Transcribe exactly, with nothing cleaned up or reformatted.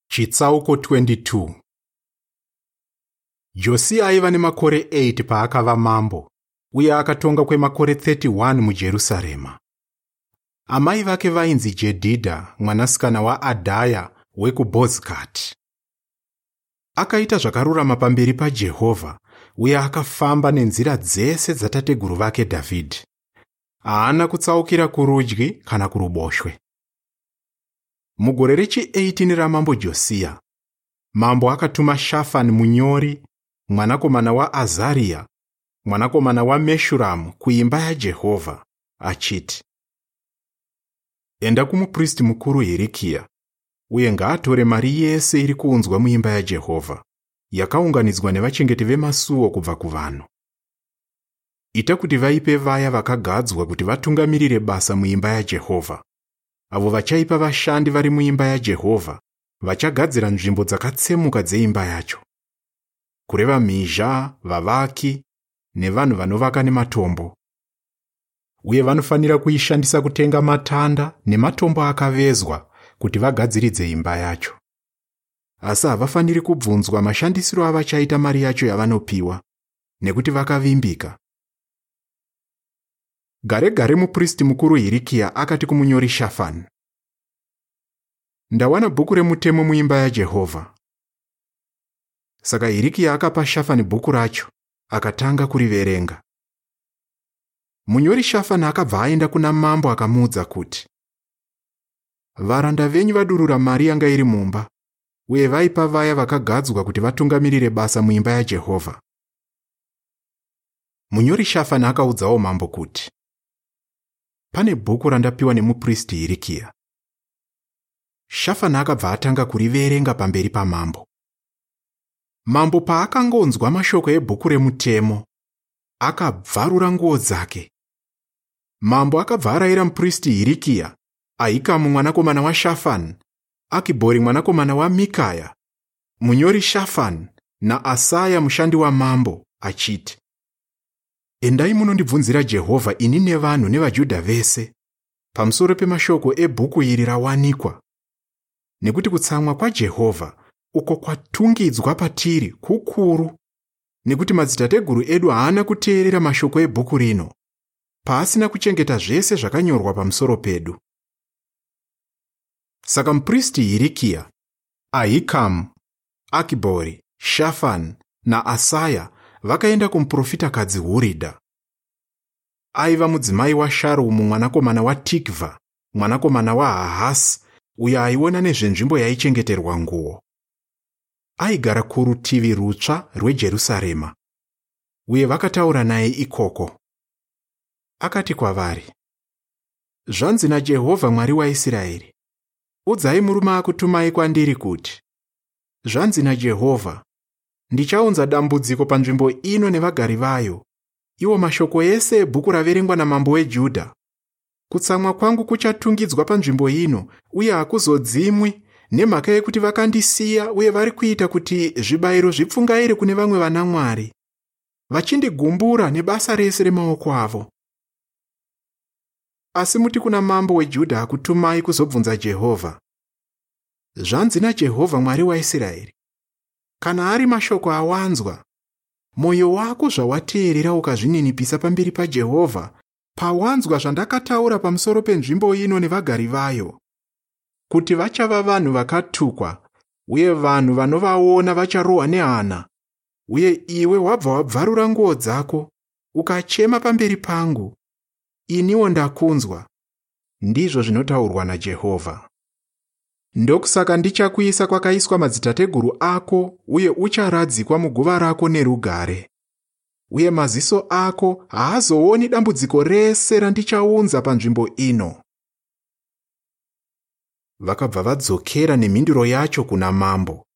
Chitsauko twenty-two. Josia aiva nemakore eight paakava mambo, uye akatonga kwemakore thirty-one muJerusarema. Amai vake vainzi Jedhidha, mwanasikana waAdhaya wekuBhozikati. Akaita zvakarurama pamberi paJehovha, uye akafamba nenzira dzese dzatateguru vake Dhavhidhi. Haana kutsaukira kurudyi kana kuruboshwe. Mugore rechi-eighteen ramambo Josia, mambo akatuma Shafani munyori, mwanakomana waAzaria, mwanakomana waMeshuramu, kuimba yaJehovha, achiti, enda kumupristi mukuru Hirikia, uye ngaatore mari yese iri kuunzwa muimba yaJehovha, yakaunganidzwa nevachengeti vemasuo kubva kuvanhu. Ita kuti vaipe vaya vakagadzwa kuti vatungamirire basa muimba yaJehovha. Avo vachaipa vashandi vari muimba yaJehovha vachagadzira nzvimbo dzakatsemuka dzeimba yacho, kureva mhizha, vavaki nevanhu vanovaka nematombo. Uye vanofanira kuishandisa kutenga matanda nematombo akavezwa kuti vagadziridze imba yacho. Asi havafaniri kubvunzwa mashandisiro avachaita mari yacho yavanopiwa, nekuti vakavimbika. Gare gare mupristi mukuru Hirikia akati kumunyori Shafani, ndawana bhuku remutemo muimba yaJehovha. Saka Hirikia akapa Shafani bhuku racho, akatanga kuriverenga. Munyori Shafani akabva aenda kuna mambo akamuudza kuti, varanda venyu vadurura mari yanga iri mumba, uye vaipa vaya vakagadzwa kuti vatungamirire basa muimba yaJehovha. Munyori Shafani akaudzawo mambo kuti, pane bhuku randapiwa nemupristi Hirikia. Shafani akabva atanga kuriverenga pamberi pamambo. Mambo paakangonzwa mashoko ebhuku remutemo, akabvarura nguo dzake. Mambo akabva arayira mupristi Hirikia, Ahikamu mwanakomana waShafani, Akibhori mwanakomana waMikaya, munyori Shafani naAsaya mushandi wamambo, achiti, endai munondibvunzira Jehovha ini nevanhu nevaJudha vese pamusoro pemashoko ebhuku iri rawanikwa, nekuti kutsamwa kwaJehovha uko kwatungidzwa patiri kukuru, nekuti madzitateguru edu haana kuteerera mashoko ebhuku rino, paasina kuchengeta zvese zvakanyorwa pamusoro pedu. Saka mupristi Hirikia, Ahikamu, Akibhori, Shafani naAsaya vakaenda kumuprofitakadzi Huridha. Aiva mudzimai waSharumu mwanakomana waTikva, mwanakomana waHahasi, uyo aiona nezvenzvimbo yaichengeterwa nguo. Aigara kurutivi rutsva rweJerusarema, uye vakataura naye ikoko. Akati kwavari, zvanzi naJehovha Mwari waIsraeri, udzai murume akutumai kwandiri kuti, zvanzi naJehovha, ndichaunza dambudziko panzvimbo ino nevagari vayo, iwo mashoko ese ebhuku raverengwa namambo weJudha. Kutsamwa kwangu kuchatungidzwa panzvimbo ino, uye hakuzodzimwi, nemhaka yekuti vakandisiya uye vari kuita kuti zvibayiro zvipfungaire kune vamwe vanamwari, vachindigumburira nebasa rese remaoko avo. Asi muti kuna mambo weJudha akutumai kuzobvunza Jehovha, zvanzi naJehovha Mwari waIsraeri, kana ari mashoko awanzwa, mwoyo wako zvawateerera ukazvininipisa pamberi paJehovha, pawanzwa zvandakataura pamusoro penzvimbo ino nevagari vayo, kuti vachava vanhu vakatukwa, uye vanhu vanovaona vacharohwa nehana, uye iwe wabva wabvarura nguo dzako, ukachema pamberi pangu, iniwo ndakunzwa, ndizvo zvinotaurwa naJehovha. Ndokusaka ndichakuisa kwakaiswa madzitateguru ako, uye ucharadzikwa muguva rako nerugare. Uye maziso ako haazooni dambudziko rese randichaunza panzvimbo ino. Vakabva vadzokera nemhinduro yacho kuna mambo.